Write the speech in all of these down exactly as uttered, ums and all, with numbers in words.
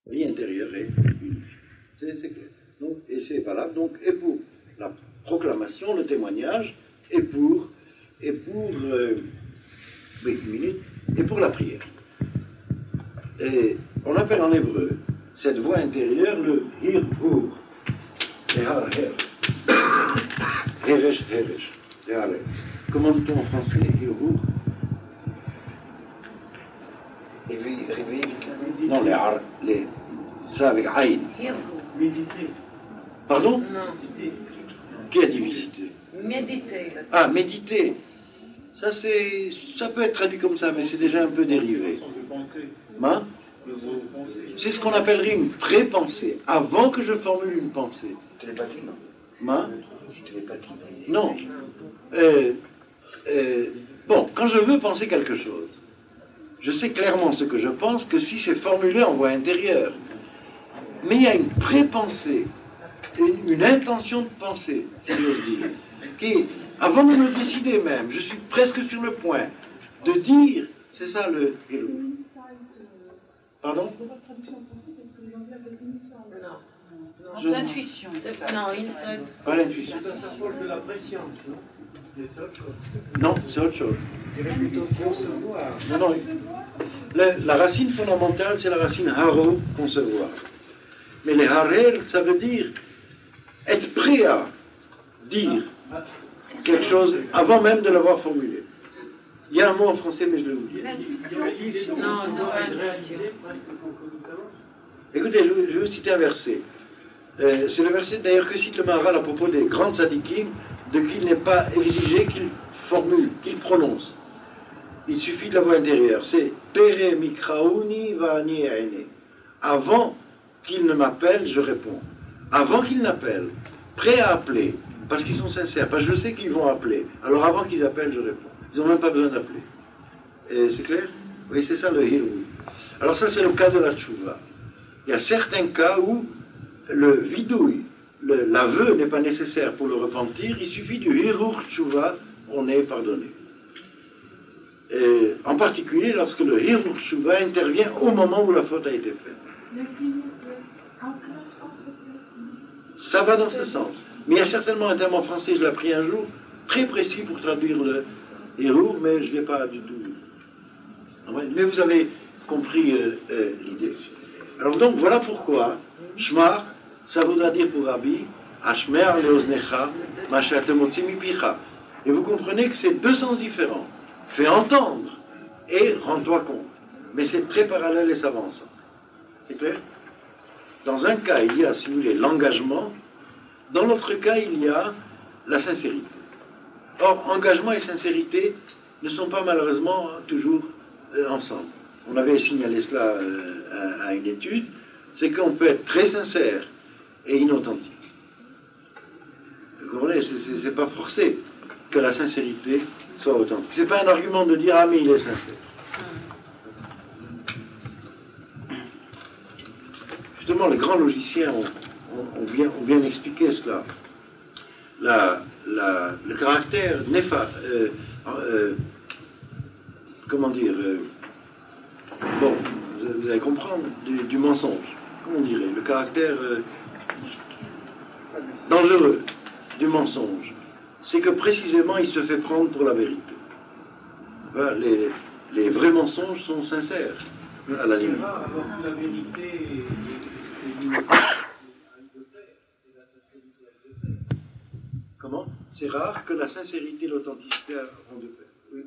La vie intérieure est unique. C'est, c'est clair. Donc, et c'est valable donc, et pour la proclamation, le témoignage, et pour, et pour euh, oui, une minute, et pour la prière. Et on appelle en hébreu cette voix intérieure le hirhur, le har-her. Heresh, heresh, le har-her. Comment dit-on en français hirhur? Non, les har, les, ça avec aïn. Méditer. Pardon? Non. Qui a dit visiter? Méditer. Ah, méditer. Ça, c'est, ça peut être traduit comme ça, mais c'est déjà un peu dérivé. Hein? C'est ce qu'on appellerait une pré-pensée, avant que je formule une pensée. Télépathie, non? Hein? Télépathie. Non. Euh, euh, bon, quand je veux penser quelque chose, je sais clairement ce que je pense que si c'est formulé en voix intérieure. Mais il y a une pré-pensée, une, une intention de pensée, si j'ose dire, qui, avant de me décider même, je suis presque sur le point de dire, c'est ça le hello. Pardon? Non. L'intuition. Non, inside. Pas l'intuition. Ça s'approche de la préscience, non? C'est autre chose. Non, c'est autre chose. Je dirais plutôt concevoir. Non, non. La, la racine fondamentale, c'est la racine haro, concevoir. Mais les harer, ça veut dire être prêt à dire quelque chose avant même de l'avoir formulé. Il y a un mot en français, mais je le oublie. Non, c'est pas l'intuition. Écoutez, je vais, je vais vous citer un verset. Euh, c'est le verset d'ailleurs que cite le Maharal à propos des grands tzadikim, de qui il n'est pas exigé qu'ils formulent, qu'ils prononcent. Il suffit de la voix intérieure. C'est Pere mikraouni va'ani aine. Avant qu'il ne m'appelle, je réponds. Avant qu'il n'appelle, prêt à appeler, parce qu'ils sont sincères, parce que je sais qu'ils vont appeler. Alors avant qu'ils appellent, je réponds. Ils n'ont même pas besoin d'appeler. Et c'est clair? Oui, c'est ça le hiroui. Alors ça, c'est le cas de la tchouva. Il y a certains cas où le vidouille, le, l'aveu n'est pas nécessaire pour le repentir, il suffit du hirur tchouva, on est pardonné. Et en particulier lorsque le hirur tchouva intervient au moment où la faute a été faite. Ça va dans ce sens. Mais il y a certainement un terme en français, je l'ai appris un jour, très précis pour traduire le hirur, mais je ne l'ai pas du tout. Mais vous avez compris euh, euh, l'idée. Alors donc, voilà pourquoi Shmar, ça voudra dire pour Rabbi, Ashmer leoznecha, mashatemotzi mipicha. Et vous comprenez que c'est deux sens différents. Fais entendre et rends-toi compte. Mais c'est très parallèle et s'avançant. C'est clair? Dans un cas, il y a, si vous voulez, l'engagement. Dans l'autre cas, il y a la sincérité. Or, engagement et sincérité ne sont pas malheureusement toujours euh, ensemble. On avait signalé cela euh, à, à une étude, c'est qu'on peut être très sincère et inauthentique. Vous comprenez, c'est, c'est, c'est pas forcé que la sincérité soit authentique. C'est pas un argument de dire « Ah, mais il est sincère ». Justement, les grands logiciens ont, ont, ont, bien, ont bien expliqué cela. La, la, le caractère néfaste, euh, euh, comment dire, euh, bon, vous allez comprendre, du, du mensonge, comment on dirait, le caractère euh, dangereux du mensonge, c'est que précisément il se fait prendre pour la vérité. Voilà, les, les vrais mensonges sont sincères, à la limite. La vérité Comment? C'est rare que la sincérité et l'authenticité vont de pair. Oui.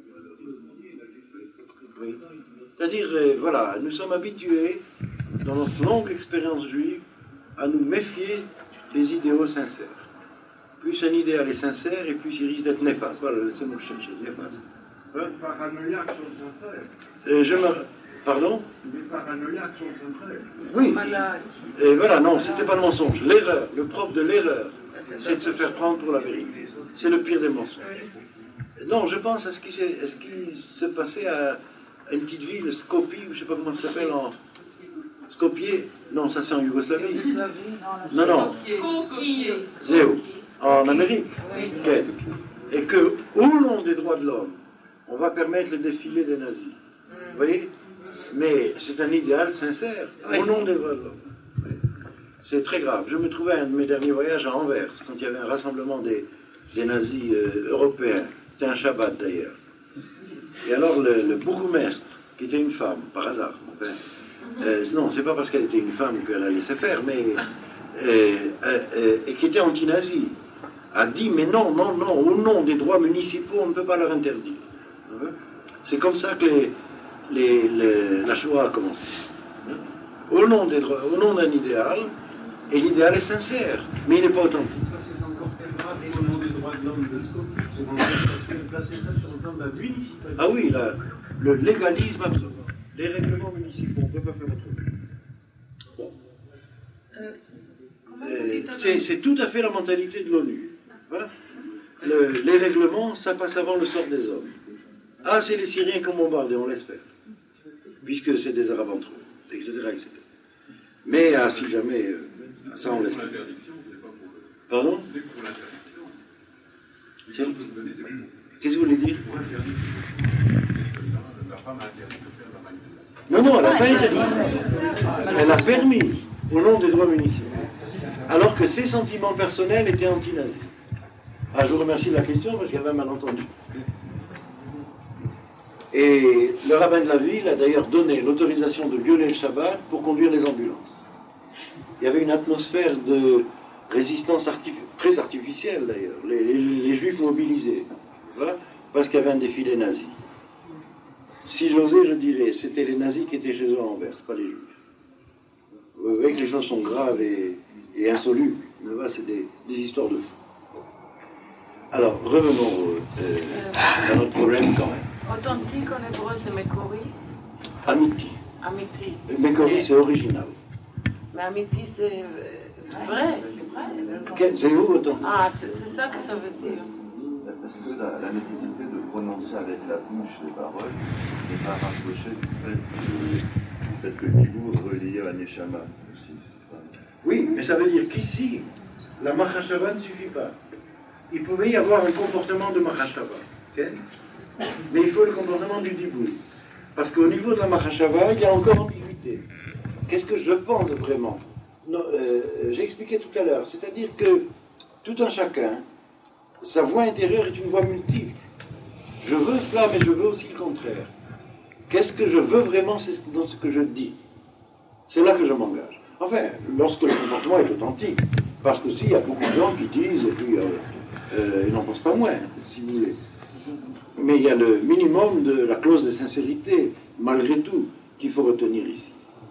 Oui. C'est-à-dire, euh, voilà, nous sommes habitués, dans notre longue expérience juive, à nous méfier des idéaux sincères. Plus un idéal est sincère, et plus il risque d'être néfaste. Voilà, laissez-moi chercher, néfaste. Hein? Les paranoïaques sont sincères. Euh, je me... Pardon? Les paranoïaques sont sincères. Oui. Et voilà, non, c'était pas le mensonge. L'erreur, le propre de l'erreur, c'est de se faire prendre pour la vérité. C'est le pire des mensonges. Non, je pense à ce qui s'est, à ce qui se passait à une petite ville, Skopje, je ne sais pas comment ça s'appelle en... Skopje? Non, ça c'est en Yougoslavie. Non, non. Zéo. En Amérique. Okay. Et que, au nom des droits de l'homme, on va permettre le défilé des nazis. Vous voyez? mais c'est un idéal sincère, Oui. au nom des droits de l'homme. Oui. C'est très grave. Je me trouvais à un de mes derniers voyages à Anvers, quand il y avait un rassemblement des, des nazis euh, européens. C'était un Shabbat d'ailleurs. Et alors le, le bourgmestre, qui était une femme, par hasard, enfin, euh, non, c'est pas parce qu'elle était une femme qu'elle a laissé faire, mais euh, euh, euh, et qui était anti-nazi, a dit mais non, non, non, au nom des droits municipaux, on ne peut pas leur interdire. C'est comme ça que les, les, les, la Shoah a commencé. Au nom des droits, au nom d'un idéal, et l'idéal est sincère, mais il n'est pas authentique. Ça, c'est encore plus grave au nom des droits de l'homme de Scopus. C'est en fait parce que placer ça sur le plan de la municipalité. Ah oui, la, le légalisme absolu. Les règlements municipaux, on ne peut pas faire autrement. Bon. Euh, comment vous Euh, dites c'est, c'est tout à fait la mentalité de l'ONU. Voilà. Le, les règlements, ça passe avant le sort des hommes. Ah, c'est les Syriens qui ont bombardé, on laisse faire. Puisque c'est des Arabes entre eux, et cetera, et cetera. Mais ah, si jamais, euh, ça on laisse faire. Pardon? C'est- Qu'est-ce que vous voulez dire? Non, non, elle n'a pas interdit. Elle a permis, au nom des droits municipaux. Alors que ses sentiments personnels étaient anti-nazis. Ah, je vous remercie de la question parce qu'il y avait un malentendu. Et le rabbin de la ville a d'ailleurs donné l'autorisation de violer le Shabbat pour conduire les ambulances. Il y avait une atmosphère de résistance artific- très artificielle d'ailleurs, les, les, les juifs mobilisés, voilà, parce qu'il y avait un défilé nazi. Si j'osais, je dirais, c'était les nazis qui étaient chez eux à Anvers, pas les juifs. Vous voyez que les choses sont graves et, et insolubles. Mais là, c'est des, des histoires de fous. Alors, revenons euh, à notre problème quand même. Authentique en hébreu, c'est Mekori. Amiti. Amiti. Mekori, c'est original. Mais Amiti, c'est euh, vrai. vrai. Quel- C'est où authentique? Ah, c'est c'est ça que ça veut dire. Parce que la, la nécessité de prononcer avec la bouche les paroles n'est pas rapprochée du fait que, du fait que Dibour relié à Neshama aussi. Oui, mais ça veut dire qu'ici, la Mahashava ne suffit pas. Il pouvait y avoir un comportement de Mahashava. Ok? Mais il faut le comportement du Dibour. Parce qu'au niveau de la Mahashava, il y a encore ambiguïté. Qu'est-ce que je pense vraiment? Non, euh, j'ai expliqué tout à l'heure. C'est-à-dire que tout un chacun, sa voix intérieure est une voix multiple. Je veux cela, mais je veux aussi le contraire. Qu'est-ce que je veux vraiment, c'est dans ce que je dis. C'est là que je m'engage. Enfin, lorsque le comportement est authentique. Parce que s'il y a beaucoup de gens qui disent, et puis euh, euh, ils n'en pensent pas moins, si vous voulez. Mais il y a le minimum de la clause de sincérité, malgré tout, qu'il faut retenir ici.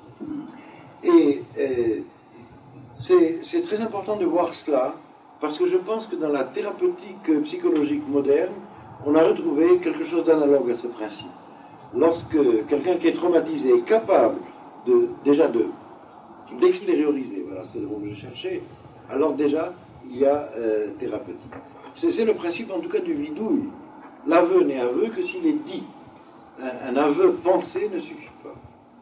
Et euh, c'est, c'est très important de voir cela, parce que je pense que dans la thérapeutique psychologique moderne, on a retrouvé quelque chose d'analogue à ce principe. Lorsque quelqu'un qui est traumatisé est capable de, déjà de, d'extérioriser, voilà, c'est le mot que je cherchais, alors déjà, il y a euh, thérapeutique. C'est, c'est le principe en tout cas du vidouille. L'aveu n'est aveu que s'il est dit. Un, un aveu pensé ne suffit pas.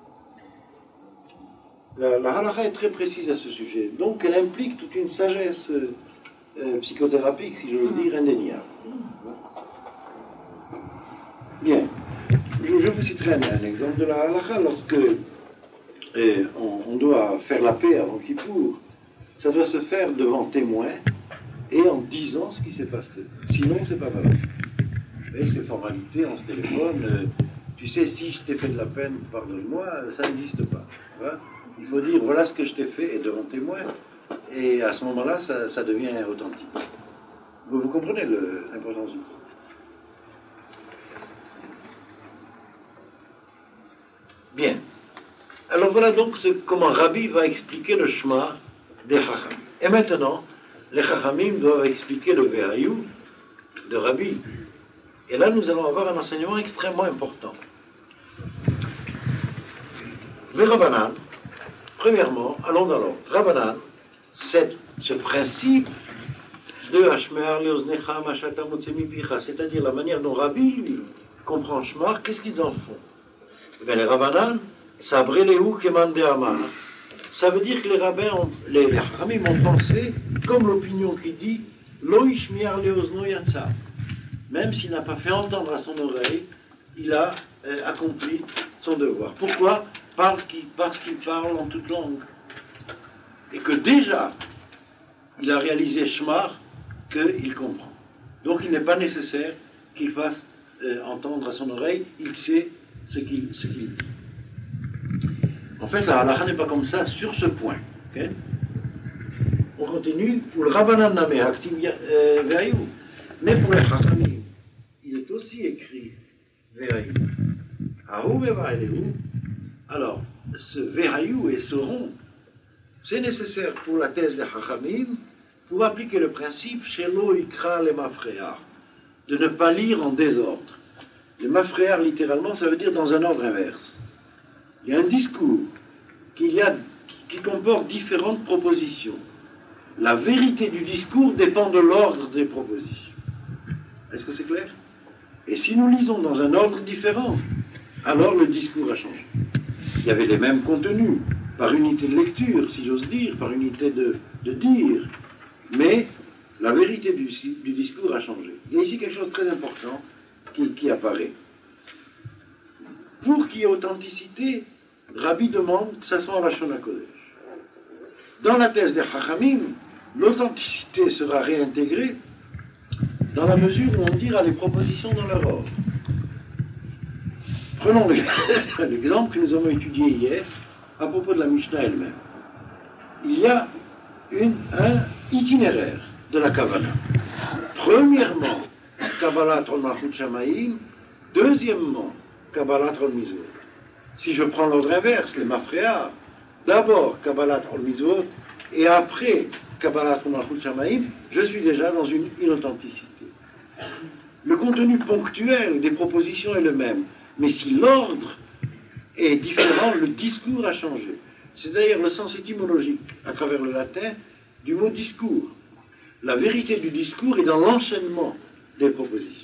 La, la halakha est très précise à ce sujet. Donc elle implique toute une sagesse euh, euh, psychothérapique, si j'ose dire, indéniable. Bien. Je, je vous citerai un, un exemple de la halakha. Lorsque euh, on, on doit faire la paix avant Kippour, ça doit se faire devant témoins et en disant ce qui s'est passé. Sinon, c'est pas valable. Et ces formalités, on se téléphone, euh, tu sais, si je t'ai fait de la peine, pardonne-moi, ça n'existe pas. Voilà. Il faut dire, voilà ce que je t'ai fait, et devant témoin, et à ce moment-là, ça, ça devient authentique. Vous, vous comprenez le, l'importance du coup. Bien. Alors voilà donc ce, comment Rabbi va expliquer le Shema des Chacham. Et maintenant, les Chachamim doivent expliquer le Ve'ayou de Rabbi. Et là, nous allons avoir un enseignement extrêmement important. Le Rabbanan, premièrement, allons dans l'ordre. Rabbanan, c'est ce principe de Hashme'ar le'oznecha mashata motze mipicha, c'est-à-dire la manière dont Rabbi, lui, comprend Shema, qu'est-ce qu'ils en font? Eh bien, les Rabbanan, sabré lehu keman de'amar. Ça veut dire que les rabbins, ont, les, les Chachamim ont pensé, comme l'opinion qui dit, lo ishmiar le'ozno yatsa. Même s'il n'a pas fait entendre à son oreille, il a euh, accompli son devoir. Pourquoi? Parce qu'il, parce qu'il parle en toute langue. Et que déjà, il a réalisé Shema qu'il comprend. Donc il n'est pas nécessaire qu'il fasse euh, entendre à son oreille, il sait ce qu'il, ce qu'il dit. En fait, la halakha n'est pas comme ça sur ce point. Okay? On continue. Pour le Rabbanan Nameh Haktiv Ve'ayu, mais pour les Chachamim, il est aussi écrit Ve'ayu. Ahu Ve'ayu. Alors, ce Ve'ayu et ce rond, c'est nécessaire pour la thèse des Chachamim pour appliquer le principe Shelo Ikra le Mafrear, de ne pas lire en désordre. Le Mafrear, littéralement, ça veut dire dans un ordre inverse. Il y a un discours qu'il y a, qui comporte différentes propositions. La vérité du discours dépend de l'ordre des propositions. Est-ce que c'est clair? Et si nous lisons dans un ordre différent, alors le discours a changé. Il y avait les mêmes contenus, par unité de lecture, si j'ose dire, par unité de, de dire, mais la vérité du, du discours a changé. Il y a ici quelque chose de très important qui, qui apparaît. Pour qu'il y ait authenticité, Rabbi demande que ça soit en Lachon HaKodesh. Dans la thèse des Chachamim, l'authenticité sera réintégrée dans la mesure où on dira les propositions dans leur ordre. Prenons l'exemple que nous avons étudié hier à propos de la Mishnah elle-même. Il y a une, un itinéraire de la Kavanah. Premièrement, Kabbalat Ol Malchut Shamayim. Deuxièmement, Kabbalat Ol Mizvot. Si je prends l'ordre inverse, les Mafreas, d'abord Kabbalat Ol Mizvot et après Kabbalat Ol Malchut Shamayim, je suis déjà dans une inauthenticité. Le contenu ponctuel des propositions est le même, mais si l'ordre est différent, le discours a changé. C'est d'ailleurs le sens étymologique, à travers le latin, du mot discours. La vérité du discours est dans l'enchaînement des propositions.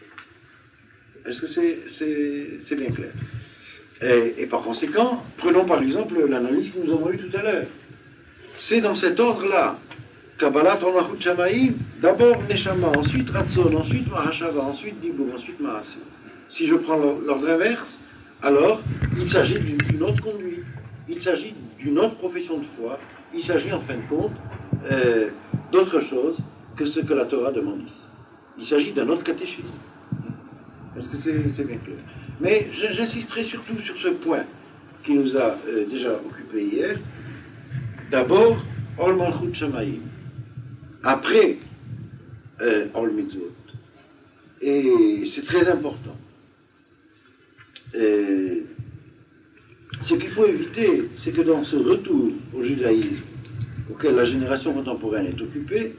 Est-ce que c'est, c'est, c'est bien clair? et, et par conséquent, prenons par exemple l'analyse que nous avons eue tout à l'heure. C'est dans cet ordre-là, Kabbalat Ol Malchut Shamayim, d'abord Neshama, ensuite Ratzon, ensuite Mahashava, ensuite Dibur, ensuite Maaseh. Si je prends l'ordre inverse, alors il s'agit d'une autre conduite, il s'agit d'une autre profession de foi, il s'agit en fin de compte euh, d'autre chose que ce que la Torah demande ici. Il s'agit d'un autre catéchisme. Est-ce que c'est, c'est bien clair? Mais j'insisterai surtout sur ce point qui nous a euh, déjà occupé hier. D'abord, Ol Malchut Shamayim. Après, euh, Ol Mitzvot. Et c'est très important. Et ce qu'il faut éviter, c'est que dans ce retour au judaïsme auquel la génération contemporaine est occupée,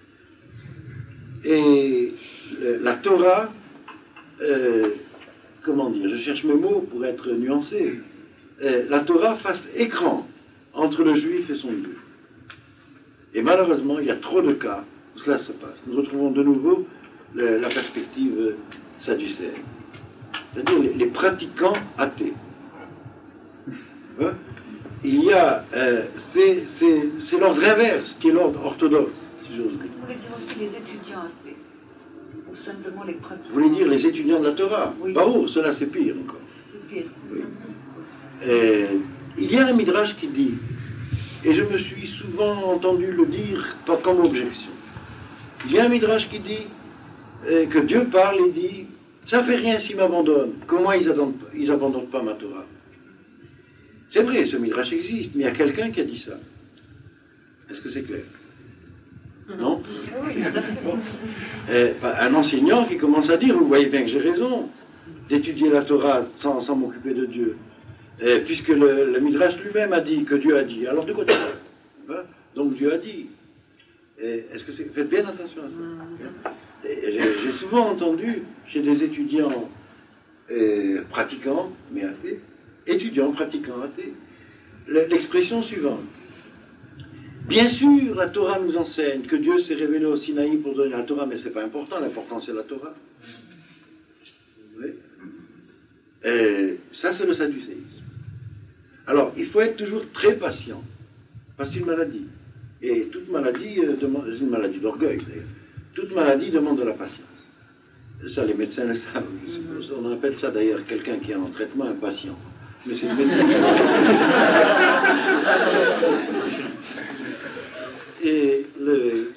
et la Torah, euh, comment dire, je cherche mes mots pour être nuancé, euh, la Torah fasse écran entre le juif et son Dieu. Et malheureusement, il y a trop de cas où cela se passe. Nous retrouvons de nouveau le, la perspective sadducéenne. C'est-à-dire les, les pratiquants athées. Hein? Il y a, euh, c'est, c'est, c'est l'ordre inverse qui est l'ordre orthodoxe, si j'ose dire. Vous voulez dire aussi les étudiants athées, ou simplement les pratiquants? Vous voulez dire les étudiants de la Torah? Oui. Bah oh, cela c'est pire encore. C'est pire. Oui. Euh, il y a un midrash qui dit, et je me suis souvent entendu le dire pas comme objection, il y a un midrash qui dit euh, que Dieu parle et dit, ça fait rien s'ils m'abandonnent, comment ils n'abandonnent pas ma Torah? C'est vrai, ce midrash existe, mais il y a quelqu'un qui a dit ça. Est-ce que c'est clair? Non? Oui, tout à fait. Bon. Euh, un enseignant qui commence à dire, vous voyez bien que j'ai raison d'étudier la Torah sans, sans m'occuper de Dieu, euh, puisque le, le midrash lui-même a dit que Dieu a dit. Alors de quoi tu parles? Donc Dieu a dit. Et est-ce que c'est... Faites bien attention à ça. Et j'ai, j'ai souvent entendu chez des étudiants euh, pratiquants, mais athées, étudiants pratiquants athées, l'expression suivante. Bien sûr, la Torah nous enseigne que Dieu s'est révélé au Sinaï pour donner la Torah, mais ce n'est pas important, l'important c'est la Torah. Oui. Et ça, c'est le sadducéisme. Alors, il faut être toujours très patient, parce que c'est une maladie. Et toute maladie euh, demande, c'est une maladie d'orgueil d'ailleurs, toute maladie demande de la patience. Ça, les médecins le savent. Mm-hmm. On appelle ça d'ailleurs quelqu'un qui est en traitement, un patient. Mais c'est le médecin qui Et le,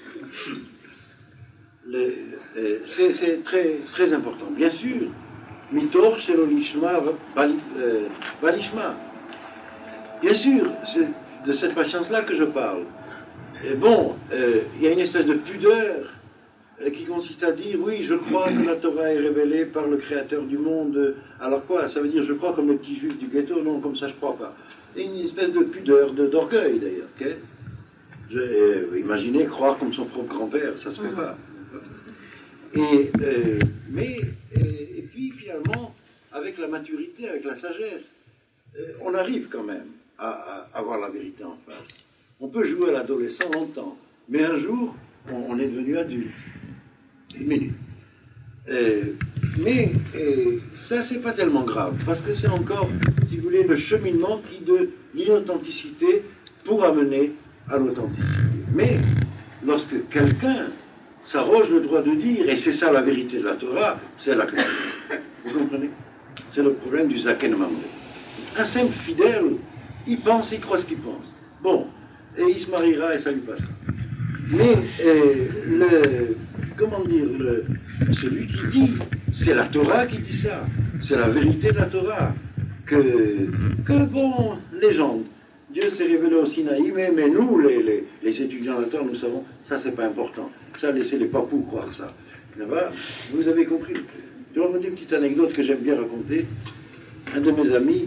le, c'est, c'est très, très important. Bien sûr, mitor shelo lishma valishma. Bien sûr, c'est de cette patience-là que je parle. Et bon, euh, il y a une espèce de pudeur euh, qui consiste à dire, oui, je crois que la Torah est révélée par le Créateur du monde. Alors quoi? Ça veut dire, je crois comme les petits juifs du ghetto? Non, comme ça, je crois pas. Et une espèce de pudeur, de, d'orgueil, d'ailleurs. Okay? Je, euh, imaginez croire comme son propre grand-père, ça se fait pas. Et, euh, mais, et, et puis, finalement, avec la maturité, avec la sagesse, euh, on arrive quand même à, à avoir la vérité en face. On peut jouer à l'adolescent longtemps, mais un jour, on, on est devenu adulte. Une minute. Euh, mais euh, ça, c'est pas tellement grave, parce que c'est encore, si vous voulez, le cheminement qui de l'inauthenticité pour amener à l'authenticité. Mais lorsque quelqu'un s'arroge le droit de dire, et c'est ça la vérité de la Torah, c'est la question. Vous comprenez? C'est le problème du Zaken Mamre. Un simple fidèle, il pense, il croit ce qu'il pense. Bon, et il se mariera et ça lui passera. Mais euh, le, comment dire, le, celui qui dit, c'est la Torah qui dit ça, c'est la vérité de la Torah, que, que bon, légende, Dieu s'est révélé au Sinaï, mais, mais nous, les, les, les étudiants de la Torah, nous savons, ça c'est pas important, ça laissez les papous croire ça. Là-bas, vous avez compris. Je vais vous dire une petite anecdote que j'aime bien raconter. Un de mes amis,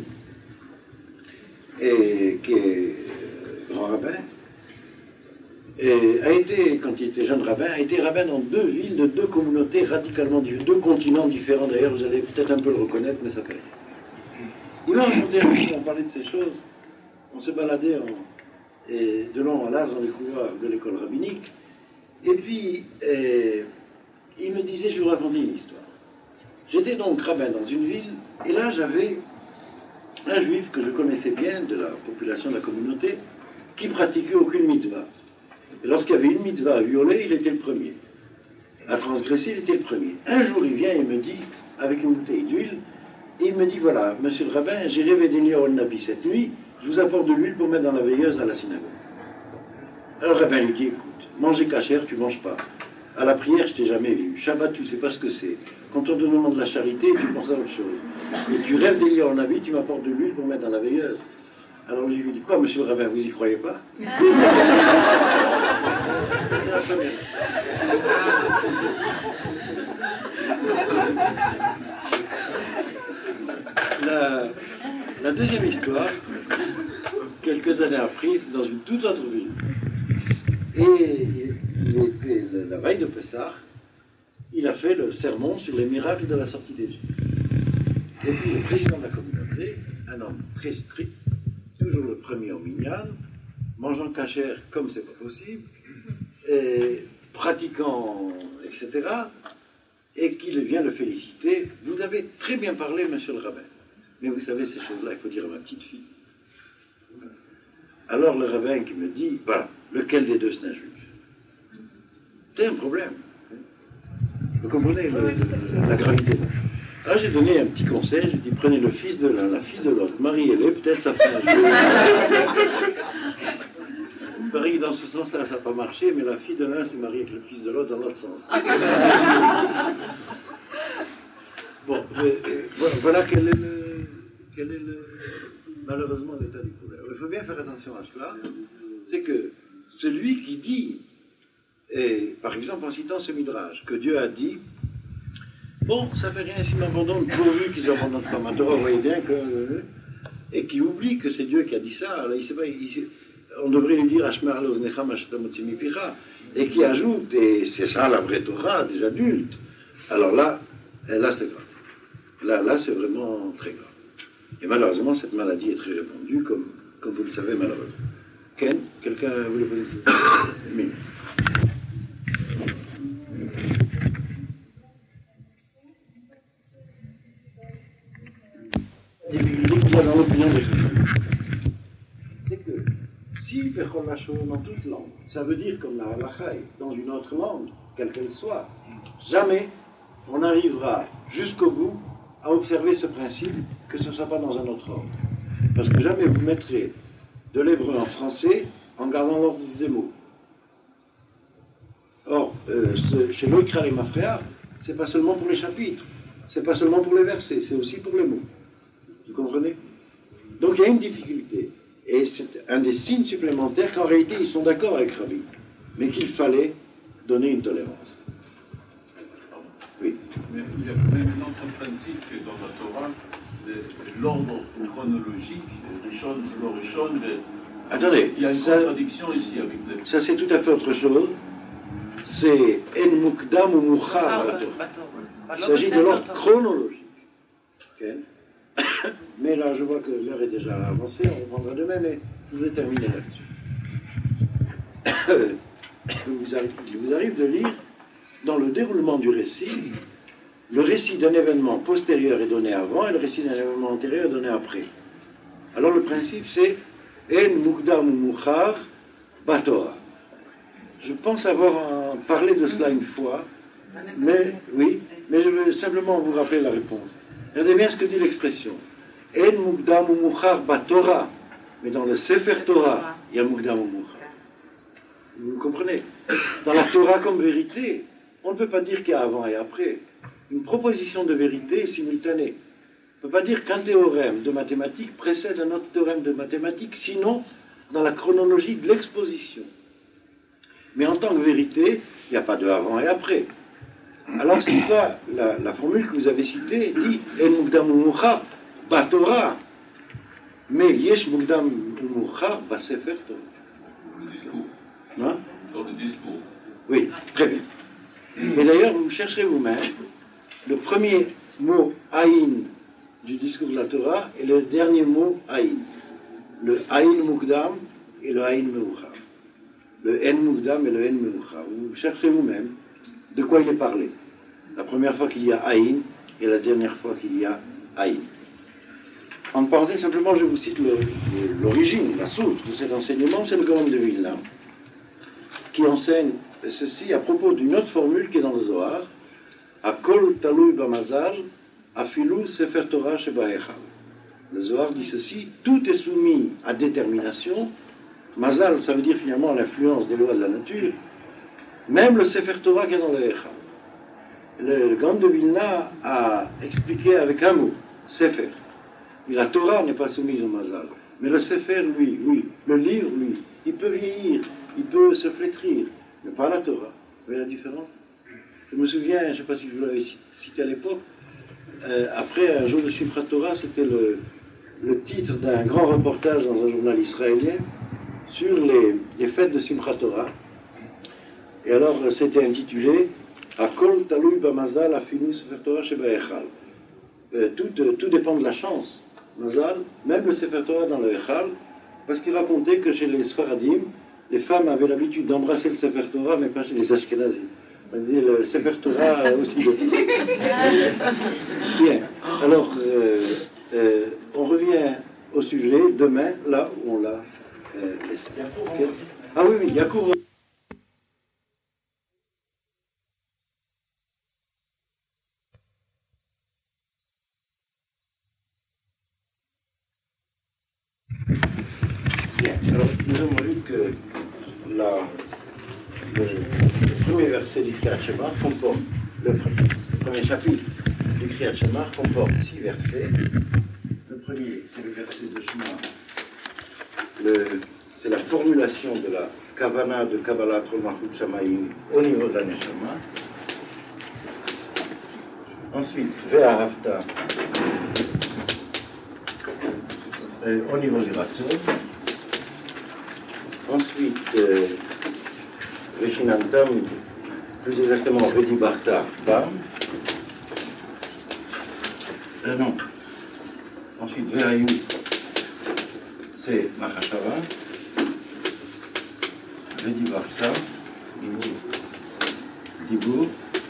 et, qui est grand rabbin, et a été, quand il était jeune rabbin, a été rabbin dans deux villes de deux communautés radicalement différentes, deux continents différents d'ailleurs, vous allez peut-être un peu le reconnaître, mais ça fait. Il m'a raconté un peu, on parlait de ces choses, on se baladait en, et de long en large dans les couloirs de l'école rabbinique, et puis et, il me disait, je vais vous raconter une histoire. J'étais donc rabbin dans une ville, et là j'avais un juif que je connaissais bien de la population de la communauté, qui pratiquait aucune mitzvah. Et lorsqu'il y avait une mitzvah à violer, il était le premier. À transgresser, il était le premier. Un jour, il vient et me dit, avec une bouteille d'huile, et il me dit, voilà, monsieur le rabbin, j'ai rêvé d'Eliyahu Nabi cette nuit, je vous apporte de l'huile pour mettre dans la veilleuse à la synagogue. Alors le rabbin lui dit, écoute, manger cachère, tu manges pas. À la prière, je t'ai jamais vu. Shabbat, tu sais pas ce que c'est. Quand on te demande de la charité, tu penses à autre chose. Et tu rêves d'Eliyahu Nabi, tu m'apportes de l'huile pour mettre dans la veilleuse. Alors je lui dis, quoi, monsieur le rabbin, vous y croyez pas? C'est la première. La, la deuxième histoire, quelques années après, dans une toute autre ville. Et il était la veille de Pessah, il a fait le sermon sur les miracles de la sortie d'Égypte. Et puis le président de la communauté, un homme très strict, toujours le premier au minyan, mangeant cachère comme c'est pas possible, et pratiquant, et cetera, et qu'il vient le féliciter. Vous avez très bien parlé, monsieur le rabbin, mais vous savez, ces choses-là, il faut dire à ma petite fille. Alors le rabbin qui me dit, voilà, lequel des deux c'est un juif? C'est un problème. Vous comprenez le, le, la gravité? Alors j'ai donné un petit conseil, j'ai dit prenez le fils de l'un, la fille de l'autre, mariez-les, peut-être ça fait un juif. Il paraît que dans ce sens-là, ça n'a pas marché, mais la fille de l'un s'est mariée avec le fils de l'autre dans l'autre sens. Bon, mais, voilà, voilà quel est le, quel est le, malheureusement l'état du problème. Il faut bien faire attention à cela, c'est que celui qui dit, et, par exemple en citant ce midrash, que Dieu a dit, bon, ça fait rien s'ils m'abandonnent, pourvu qu'ils n'abandonnent pas ma Torah, vous voyez bien que... Et qui oublie que c'est Dieu qui a dit ça, là, il sait pas, il, on devrait lui dire Ashmar le'oznecham ashetamotzi mipicha, et qui ajoute, et c'est ça la vraie Torah des adultes. Alors là, et là c'est grave. Là, là c'est vraiment très grave. Et malheureusement, cette maladie est très répandue, comme, comme vous le savez, malheureusement. Ken, quelqu'un voulait poser une question? Une minute. Dans l'opinion des gens, c'est que si Bechol Lachon dans toute langue, ça veut dire comme la halakha dans une autre langue, quelle qu'elle soit, jamais on arrivera jusqu'au bout à observer ce principe, que ce ne soit pas dans un autre ordre. Parce que jamais vous mettrez de l'hébreu en français en gardant l'ordre des mots. Or, euh, ce, chez l'Oikra et Mafréa, c'est pas seulement pour les chapitres, c'est pas seulement pour les versets, c'est aussi pour les mots. Vous comprenez? Donc il y a une difficulté. Et c'est un des signes supplémentaires qu'en réalité ils sont d'accord avec Rabbi, mais qu'il fallait donner une tolérance. Oui. Mais il y a même un autre principe que dans la Torah, l'ordre chronologique, Rishon, le Rishon, attendez, il y a une ça, contradiction ici avec les... ça c'est tout à fait autre chose. C'est En Mukdam ou Mukhar. Il s'agit de l'ordre chronologique. Okay. Mais là, je vois que l'heure est déjà avancée, on reprendra demain, mais je vais terminer là-dessus. Il vous arrive, il vous arrive de lire, dans le déroulement du récit, le récit d'un événement postérieur est donné avant et le récit d'un événement antérieur est donné après. Alors le principe c'est En Mukdam ou Mukhar Batora. Je pense avoir parlé de cela une fois, mais oui, mais je veux simplement vous rappeler la réponse. Regardez bien ce que dit l'expression. En Mukdam ou Mukhar Batora. Mais dans le Sefer Torah, il y a Mukdam ou Mukhar. Vous comprenez? Dans la Torah comme vérité, on ne peut pas dire qu'il y a avant et après. Une proposition de vérité est simultanée. On ne peut pas dire qu'un théorème de mathématiques précède un autre théorème de mathématiques, sinon dans la chronologie de l'exposition. Mais en tant que vérité, il n'y a pas de avant et après. Alors c'est pourquoi la, la formule que vous avez citée dit En Mukdam ou Mukhar Batora. Mais Yesh Mukdam ou Mukhar Basefer Torah. Le discours. Hein? Dans le discours. Oui, très bien. Et d'ailleurs, vous chercherez vous-même le premier mot Aïn du discours de la Torah et le dernier mot Aïn. Le Aïn Mukdam et le Aïn Meuchar. Le En Mukdam et le En Meuchar. Vous cherchez vous-même de quoi il est parlé. La première fois qu'il y a Aïn et la dernière fois qu'il y a Aïn. En parenthèse, simplement, je vous cite le, l'origine, la source de cet enseignement, c'est le Gaon de Vilna, qui enseigne ceci à propos d'une autre formule qui est dans le Zohar, Akol Talui Bamazal, Afilu Sefer Torah Sheba Echal. Le Zohar dit ceci, tout est soumis à détermination. Mazal, ça veut dire finalement l'influence des lois de la nature, même le Sefer Torah qui est dans le Echal. Le, le Gaon de Vilna a expliqué avec un mot, Sefer. Mais la Torah n'est pas soumise au Mazal. Mais le Sefer, lui, oui. Le livre, lui, il peut vieillir, il peut se flétrir, mais pas la Torah. Vous voyez la différence? Je me souviens, je ne sais pas si je vous l'avais cité à l'époque, euh, après un jour de Simchat Torah, c'était le, le titre d'un grand reportage dans un journal israélien sur les, les fêtes de Simchat Torah. Et alors, c'était intitulé Akol Talui Bamazal Afinu Sefer Torah Sheba Echal. Euh, tout, euh, tout dépend de la chance. Mazal, même le Sefer Torah dans le Echal, parce qu'il racontait que chez les Sfaradim, les femmes avaient l'habitude d'embrasser le Sefer Torah, mais pas chez les Ashkenazim. On dit le Sefer Torah aussi. Bien. Alors, euh, euh, on revient au sujet demain, là où on l'a euh, laissé. Okay. Ah oui, oui, Yacoub. Bien. Alors, nous avons vu que la, le, le premier verset du Kriyat Shema comporte, le, le premier chapitre du Kriyat Shema comporte six versets. Le premier, c'est le verset de Shema. Le, c'est la formulation de la Kavana de Kabbalat Kol Malchut Shamayim au niveau de la Neshama. Ensuite, Ve'ahavta euh, au niveau du Ratzon. Ensuite, euh, Veshinantam, plus exactement Vedibarta Bam. Euh, non. Ensuite, Ve'ayu, c'est Mahashava. Vedibarta, Dibur.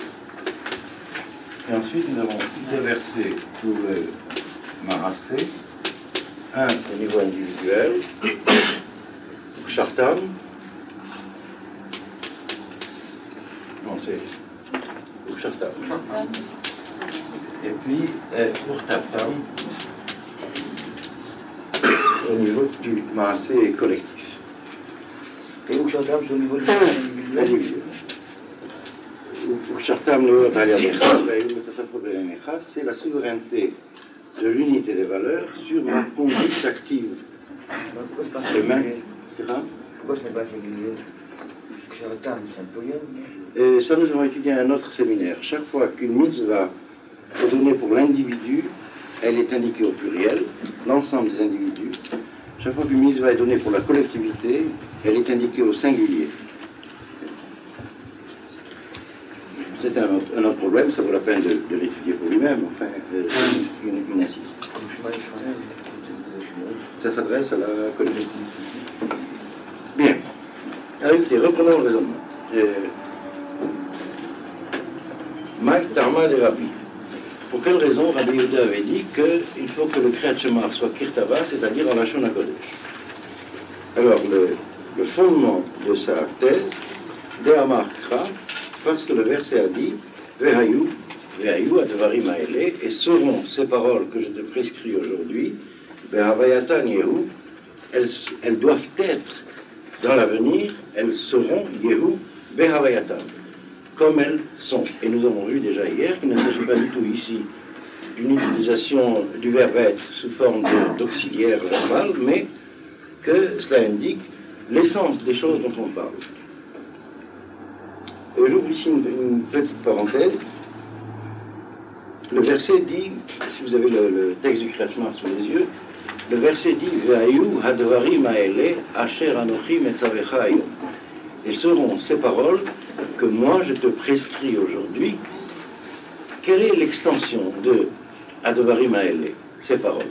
Et ensuite, nous avons deux versets pour le Marasé. Un au niveau individuel, pour Shartam. Non, c'est Ukshartam. Et puis, euh, pour Tartam, au niveau du Maasé collectif. Et Ukshartam, c'est au niveau du Ukshartam, c'est la souveraineté de l'unité des valeurs sur la conduite active. Les mains, et cetera. Pourquoi ce n'est pas singulier? Ukshartam, c'est un pluriel. Et ça, nous avons étudié à un autre séminaire. Chaque fois qu'une mitzvah est donnée pour l'individu, elle est indiquée au pluriel, l'ensemble des individus. Chaque fois qu'une mitzvah est donnée pour la collectivité, elle est indiquée au singulier. C'est un autre, un autre problème, ça vaut la peine de, de l'étudier pour lui-même, enfin, euh, une, une incise. Ça s'adresse à la collectivité. Bien. Alors écoutez, reprenons le raisonnement. Euh, Mike Tarma de Rabbi. Pour quelle raison Rabbi Yehuda avait dit qu'il faut que le Kriyat Shema soit Kirtava, c'est-à-dire en Lachon HaKodesh? Alors, le, le fondement de sa thèse, De'amar Kra, parce que le verset a dit Vehayu, Vehayu advarim ha'ele, et seront ces paroles que je te prescris aujourd'hui, Behavayatan Yehu, elles, elles doivent être dans l'avenir, elles seront Yehu Behavayatan, comme elles sont. Et nous avons vu déjà hier qu'il ne s'agit pas du tout ici d'une utilisation du verbe être sous forme d'auxiliaire verbal, mais que cela indique l'essence des choses dont on parle. J'ouvre ici une, une petite parenthèse. Le verset dit, si vous avez le, le texte du Kriyat Shema sous les yeux, le verset dit Vehayu hadvarim ha'ele asher anochi metzavecha hayom. Et seront ces paroles que moi je te prescris aujourd'hui. Quelle est l'extension de hadvarim ha'ele, ces paroles?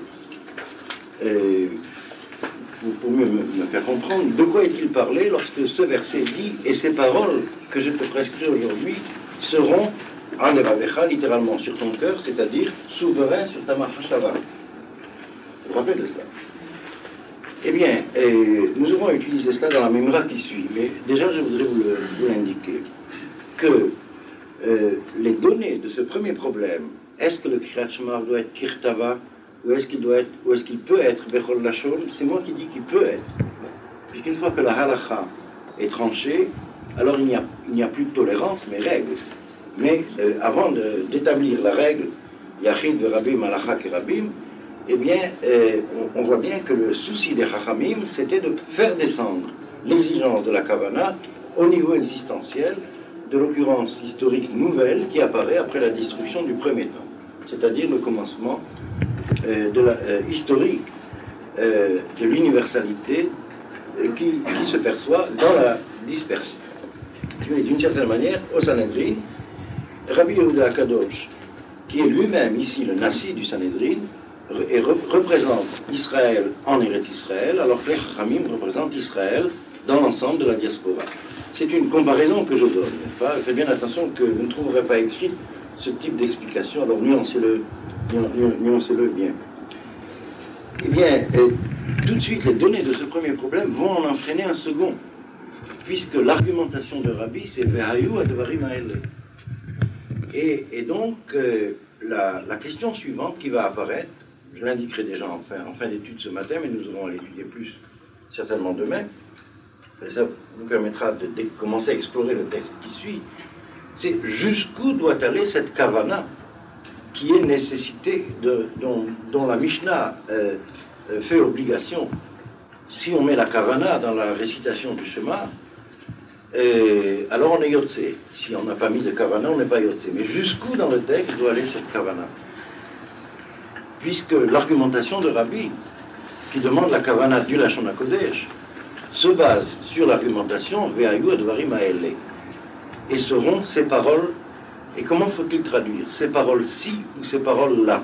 euh, Pour mieux me, me faire comprendre, de quoi est-il parlé lorsque ce verset dit « Et ces paroles que je te prescris aujourd'hui seront en levavecha, littéralement sur ton cœur, c'est-à-dire souverain sur ta machashava ». Vous vous rappelez de ça? Eh bien, euh, nous aurons utilisé cela dans la mémoire qui suit, mais déjà je voudrais vous, le, vous l'indiquer, que euh, les données de ce premier problème, est-ce que le Kriyat Shema doit être Kirtava, ou est-ce qu'il doit être, ou est-ce qu'il peut être Bechol Lachon? C'est moi qui dis qu'il peut être. Puisqu'une fois que la halacha est tranchée, alors il n'y a, il n'y a plus de tolérance, mais règle. Mais euh, avant de, d'établir la règle, Yachid Verabim Halacha Kerabim, eh bien, euh, on, on voit bien que le souci des Chachamim, c'était de faire descendre l'exigence de la Kavana au niveau existentiel de l'occurrence historique nouvelle qui apparaît après la destruction du premier temps, c'est-à-dire le commencement Euh, de la, euh, historique euh, de l'universalité euh, qui, qui se perçoit dans la dispersion. D'une certaine manière, au Sanhedrin, Rabbi Yehuda Kadosh, qui est lui-même ici le Nassi du Sanhedrin, et re représente Israël en Eretz Israël, alors que les Chachamim représentent Israël dans l'ensemble de la diaspora. C'est une comparaison que je donne, n'est-ce pas? Faites bien attention que vous ne trouverez pas écrit ce type d'explication, alors nuancez-le, nuancez-le bien. Eh bien, euh, tout de suite, les données de ce premier problème vont en entraîner un second, puisque l'argumentation de Rabbi, c'est Vehayu advarim ha'ele. Et, et donc, euh, la, la question suivante qui va apparaître, je l'indiquerai déjà en fin, en fin d'étude ce matin, mais nous allons l'étudier plus certainement demain, ça nous permettra de, de commencer à explorer le texte qui suit, c'est jusqu'où doit aller cette kavana qui est nécessité, de, dont, dont la Mishnah euh, euh, fait obligation. Si on met la kavana dans la récitation du Shema, euh, alors on est yotse. Si on n'a pas mis de kavana, on n'est pas yotse. Mais jusqu'où dans le texte doit aller cette kavana? Puisque l'argumentation de Rabbi, qui demande la kavana du Lachon HaKodesh, se base sur l'argumentation Vehayu advarim ha'ele. Et seront ces paroles. Et comment faut-il traduire? Ces paroles-ci ou ces paroles-là?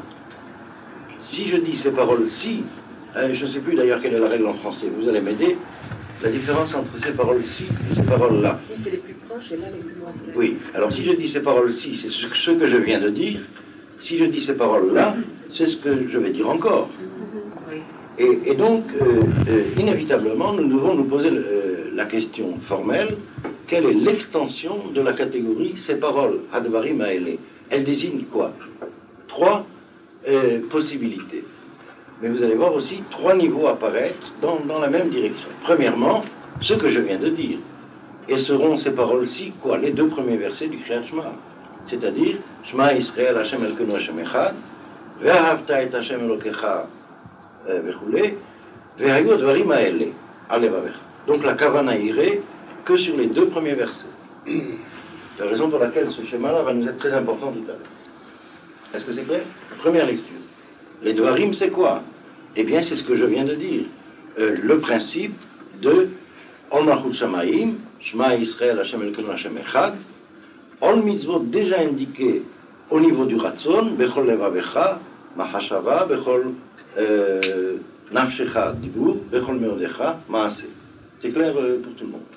Si je dis ces paroles-ci, euh, je ne sais plus d'ailleurs quelle est la règle en français, vous allez m'aider, la différence entre ces paroles-ci et ces paroles-là. Si c'est les plus proches et là les plus loin. Oui, alors si je dis ces paroles-ci, c'est ce, ce que je viens de dire. Si je dis ces paroles-là, c'est ce que je vais dire encore. Et, et donc, euh, euh, inévitablement, nous devons nous poser le, euh, la question formelle, quelle est l'extension de la catégorie ces paroles, Hadvarim Haele. Elles désignent quoi? Trois euh, possibilités. Mais vous allez voir aussi trois niveaux apparaître dans, dans la même direction. Premièrement, ce que je viens de dire. Et seront ces paroles-ci quoi? Les deux premiers versets du Kriyat Shema. C'est-à-dire, Shema Yisrael Hashem Elkenu Hashem Echad, Ve'ahavta et Hashem Elokecha Vechule, Ve'hayu Dvarim Haele, Alevavecha. Donc la kavana irait que sur les deux premiers versets. C'est la raison pour laquelle ce schéma-là va nous être très important tout à l'heure. Est-ce que c'est clair? Première lecture. Les Dvarim, c'est quoi? Eh bien, c'est ce que je viens de dire. Euh, le principe de Ol Malchut Shamayim, Shema Yisrael Hashem Elkenu Hashem Echad, Ol Mitzvot déjà indiqué au niveau du Ratzon, Bechol Levavecha, Mahashava, Bechol euh, Nafshecha Dibur, Bechol Meodecha, Maaseh. C'est clair euh, pour tout le monde.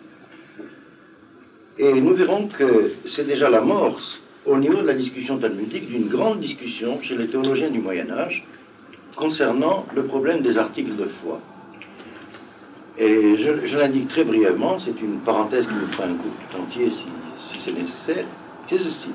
Et nous verrons que c'est déjà l'amorce au niveau de la discussion talmudique d'une grande discussion chez les théologiens du Moyen-Âge concernant le problème des articles de foi. Et je, je l'indique très brièvement, c'est une parenthèse qui nous fera un coup tout entier si, si c'est nécessaire, c'est ceci.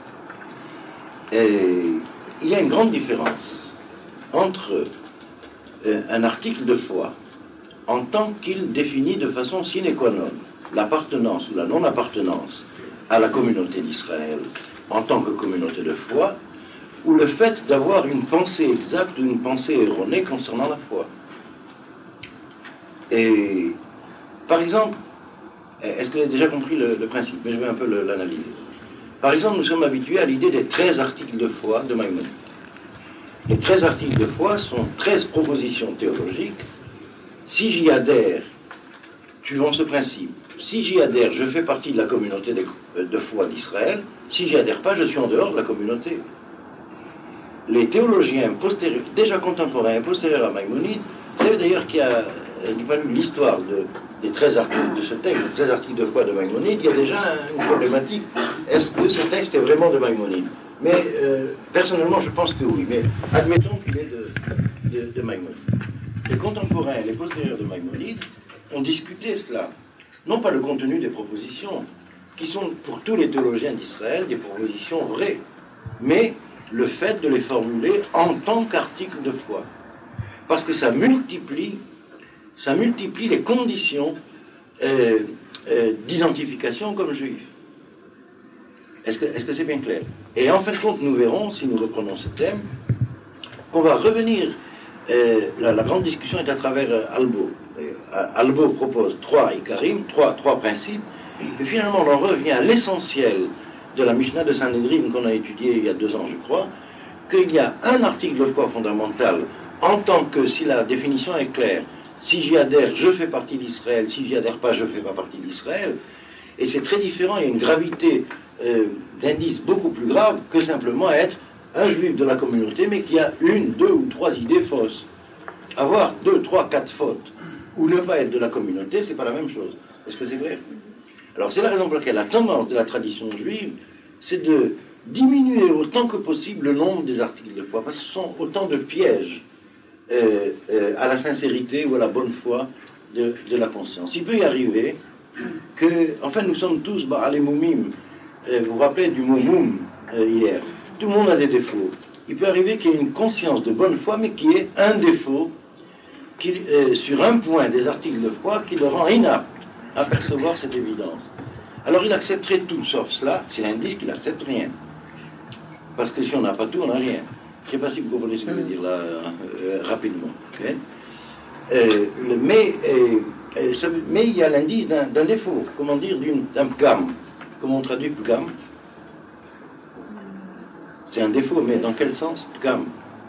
Et il y a une grande différence entre euh, un article de foi en tant qu'il définit de façon sine qua non l'appartenance ou la non-appartenance à la communauté d'Israël en tant que communauté de foi, ou le fait d'avoir une pensée exacte ou une pensée erronée concernant la foi. Et, par exemple, est-ce que vous avez déjà compris le, le principe? Mais je vais un peu l'analyser. Par exemple, nous sommes habitués à l'idée des treize articles de foi de Maïmonide. Les treize articles de foi sont treize propositions théologiques. Si j'y adhère, suivant ce principe, si j'y adhère, je fais partie de la communauté de, de foi d'Israël. Si j'y adhère pas, je suis en dehors de la communauté. Les théologiens postérieurs, déjà contemporains et postérieurs à Maïmonide, vous savez d'ailleurs qu'il y a, du point de vue de l'histoire de, des treize articles de ce texte, les treize articles de foi de Maïmonide, il y a déjà une problématique. Est-ce que ce texte est vraiment de Maïmonide? Mais euh, personnellement, je pense que oui. Mais admettons qu'il est de, de, de Maïmonide. Les contemporains et les postérieurs de Maïmonide ont discuté cela. Non pas le contenu des propositions, qui sont pour tous les théologiens d'Israël des propositions vraies, mais le fait de les formuler en tant qu'article de foi. Parce que ça multiplie, ça multiplie les conditions euh, euh, d'identification comme juif. Est-ce que, est-ce que c'est bien clair? Et en fin de compte, nous verrons, si nous reprenons ce thème, qu'on va revenir, euh, la, la grande discussion est à travers euh, Albo. Albo propose trois ikarim, trois, trois principes, et finalement on en revient à l'essentiel de la Mishnah de Sanhedrin qu'on a étudié il y a deux ans, je crois, qu'il y a un article de foi fondamental en tant que, si la définition est claire, si j'y adhère, je fais partie d'Israël, si j'y adhère pas, je ne fais pas partie d'Israël, et c'est très différent, il y a une gravité euh, d'indice beaucoup plus grave que simplement être un juif de la communauté, mais qui a une, deux ou trois idées fausses. Avoir deux, trois, quatre fautes, ou ne pas être de la communauté, c'est pas la même chose. Est-ce que c'est vrai? Alors c'est la raison pour laquelle la tendance de la tradition juive, c'est de diminuer autant que possible le nombre des articles de foi, parce que ce sont autant de pièges euh, euh, à la sincérité ou à la bonne foi de, de la conscience. Il peut y arriver que, enfin nous sommes tous Ba'alei Moumim, euh, vous vous rappelez du mot Moum euh, hier, tout le monde a des défauts. Il peut arriver qu'il y ait une conscience de bonne foi, mais qui ait un défaut qui, euh, sur un point des articles de foi qui le rend inapte à percevoir cette évidence. Alors il accepterait tout sauf cela, c'est l'indice qu'il n'accepte rien. Parce que si on n'a pas tout, on n'a rien. Je ne sais pas si vous comprenez ce que je veux dire là, euh, rapidement. Okay. Euh, le, mais, euh, euh, ça, mais il y a l'indice d'un, d'un défaut, comment dire, d'une, d'un pgam. Comment on traduit pgam? C'est un défaut, mais dans quel sens? Pgam.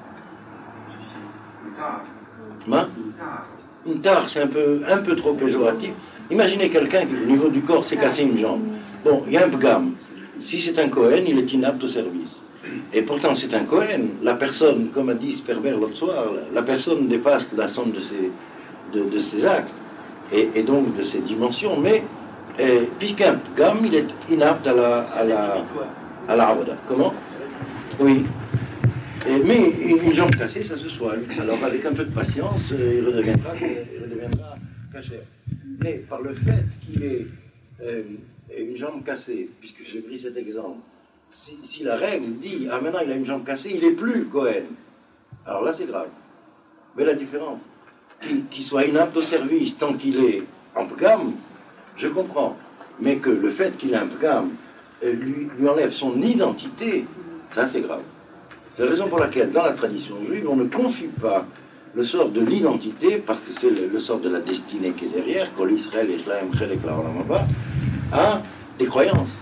Hein? Une tare, c'est un peu, un peu trop péjoratif. Imaginez quelqu'un qui, au niveau du corps, s'est cassé une jambe. Bon, il y a un pgam. Si c'est un Cohen, il est inapte au service. Et pourtant, c'est un Cohen. La personne, comme a dit ce pervers l'autre soir, la personne dépasse la somme de ses, de, de ses actes, et, et donc de ses dimensions, mais euh, puisqu'un pgam, il est inapte à la, à la, à la avoda. Comment? Oui. Et, mais une jambe cassée, ça se soigne. Alors, avec un peu de patience, euh, il redeviendra, il redeviendra caché. Mais par le fait qu'il est euh, une jambe cassée, puisque j'ai pris cet exemple, si, si la règle dit, ah maintenant il a une jambe cassée, il n'est plus Cohen, alors là c'est grave. Mais la différence, qu'il qu'il soit inapte au service tant qu'il est en pgam, je comprends. Mais que le fait qu'il ait un pgam euh, lui, lui enlève son identité, ça c'est grave. C'est la raison pour laquelle, dans la tradition juive, on ne confie pas le sort de l'identité, parce que c'est le, le sort de la destinée qui est derrière, Kol Israël, Echlaim, Chelek, Laolamaba, à des croyances.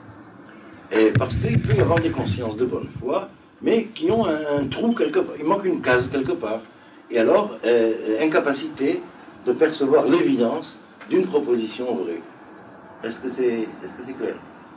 Et parce qu'il peut y avoir des consciences de bonne foi, mais qui ont un, un trou quelque part, il manque une case quelque part. Et alors, euh, incapacité de percevoir l'évidence d'une proposition vraie. Est-ce que c'est est-ce que c'est clair?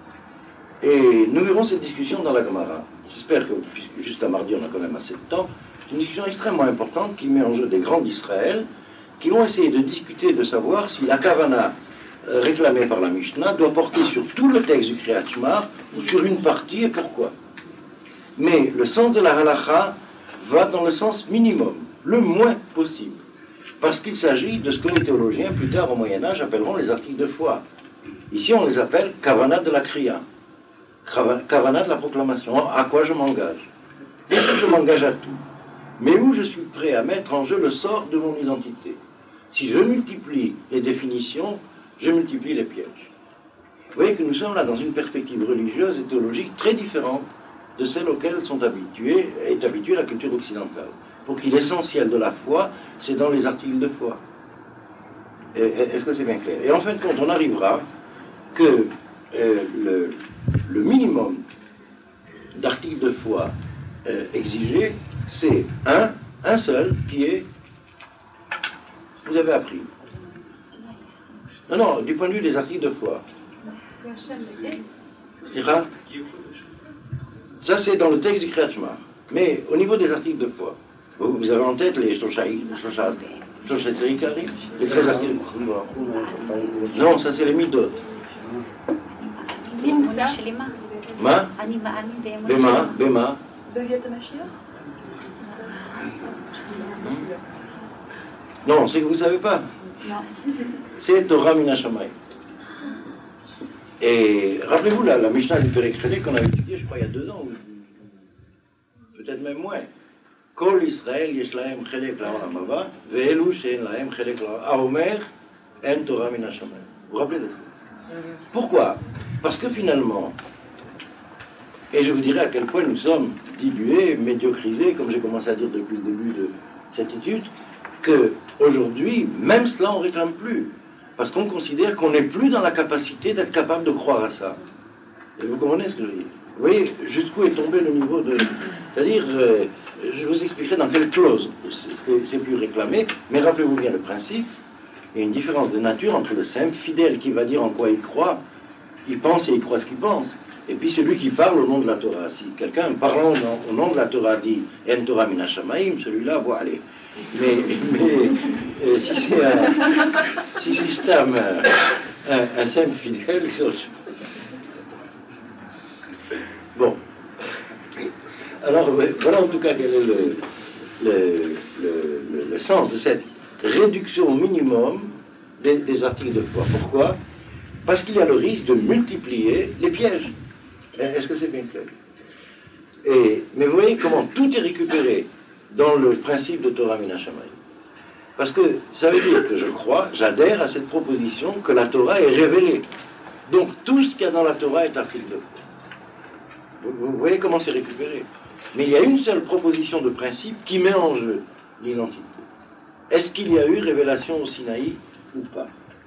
Et nous verrons cette discussion dans la Gemara. J'espère que, puisque juste à mardi on a quand même assez de temps, c'est une discussion extrêmement importante qui met en jeu des grands d'Israël, qui vont essayer de discuter, de savoir si la Kavana euh, réclamée par la Mishnah doit porter sur tout le texte du Kriyat Shema ou sur une partie et pourquoi. Mais le sens de la halacha va dans le sens minimum, le moins possible, parce qu'il s'agit de ce que les théologiens plus tard au Moyen-Âge appelleront les articles de foi. Ici on les appelle Kavana de la Kriya, Kavana de la proclamation, à quoi je m'engage. Et que je m'engage à tout, mais où je suis prêt à mettre en jeu le sort de mon identité. Si je multiplie les définitions, je multiplie les pièges. Vous voyez que nous sommes là dans une perspective religieuse et théologique très différente de celle auxquelles sont habitués, est habituée la culture occidentale. Pour qui l'essentiel de la foi, c'est dans les articles de foi. Et, est-ce que c'est bien clair? Et en fin de compte, on arrivera que euh, le, le minimum d'articles de foi euh, exigés, c'est un, un seul, qui est, vous avez appris. Non, non, du point de vue des articles de foi. C'est rare. Ça, c'est dans le texte du Kriyat Shema. Mais au niveau des articles de foi, vous, vous avez en tête les Shoshaï, Shoshaï, les treize articles. Non, ça c'est les Midot. Ma Bema, Bema. Non, c'est que vous ne savez pas. C'est Torah Mina Shamayim. Et rappelez-vous la, la Mishnah du Perek Chelek qu'on avait étudiée, je crois, il y a deux ans, peut-être même moins. Kol Israël yesh lahem chelek la'olam haba, ve'elu she'en lahem chelek la'olam haba. Aomer en Torah mina shamayim. Vous vous rappelez de ça? Pourquoi? Parce que finalement, et je vous dirai à quel point nous sommes dilués, médiocrisés, comme j'ai commencé à dire depuis le début de cette étude, qu'aujourd'hui, même cela on ne réclame plus. Parce qu'on considère qu'on n'est plus dans la capacité d'être capable de croire à ça. Et vous comprenez ce que je veux dire? Vous voyez jusqu'où est tombé le niveau de... C'est-à-dire, euh, je vous expliquerai dans quelle clause c'est plus réclamé, mais rappelez-vous bien le principe. Il y a une différence de nature entre le simple fidèle qui va dire en quoi il croit, il pense et il croit ce qu'il pense, et puis celui qui parle au nom de la Torah. Si quelqu'un parlant au nom de la Torah dit « En Torah mina shamayim », celui-là, bon, allez. Mais, mais euh, si c'est un, si c'est un, un, un simple fidèle, c'est autre chose. Bon. Alors, voilà en tout cas quel est le, le, le, le, le sens de cette réduction au minimum des, des articles de foi. Pourquoi? Parce qu'il y a le risque de multiplier les pièges. Est-ce que c'est bien clair? Et, mais vous voyez comment tout est récupéré dans le principe de Torah Mina Shamayim. Parce que ça veut dire que je crois, j'adhère à cette proposition que la Torah est révélée. Donc tout ce qu'il y a dans la Torah est article de foi. Vous, vous voyez comment c'est récupéré. Mais il y a une seule proposition de principe qui met en jeu l'identité. Est-ce qu'il y a eu révélation au Sinaï ou pas?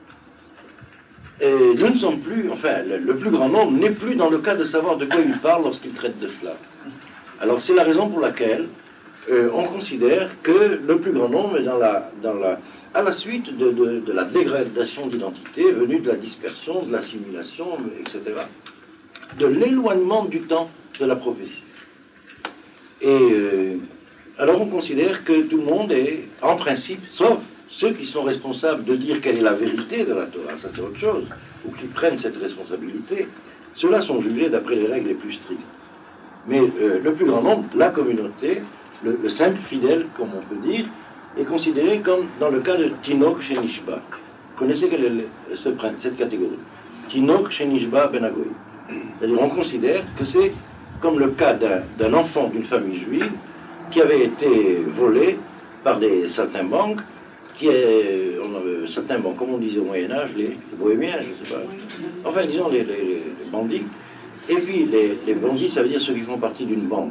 Et nous ne sommes plus, enfin, le, le plus grand nombre n'est plus dans le cas de savoir de quoi il parle lorsqu'il traite de cela. Alors c'est la raison pour laquelle euh, on considère que le plus grand nombre est dans la, dans la, à la suite de, de, de la dégradation d'identité venue de la dispersion, de l'assimilation, et cetera, de l'éloignement du temps de la prophétie. Et euh, alors on considère que tout le monde est, en principe, sauf ceux qui sont responsables de dire quelle est la vérité de la Torah, ça c'est autre chose, ou qui prennent cette responsabilité, ceux-là sont jugés d'après les règles les plus strictes. Mais euh, le plus grand nombre, la communauté, le, le simple fidèle, comme on peut dire, est considéré comme dans le cas de Tinok chez Nishba. Vous connaissez quelle est le, ce, cette catégorie? Tinok Shenishba Ben Agoy. C'est-à-dire, on considère que c'est comme le cas d'un, d'un enfant d'une famille juive qui avait été volé par des saltimbanques, qui est, on avait, saltimbanques, comme on disait au Moyen-Âge, les, les bohémiens, je ne sais pas. Enfin, disons les, les, les bandits. Et puis, les, les bandits, ça veut dire ceux qui font partie d'une bande.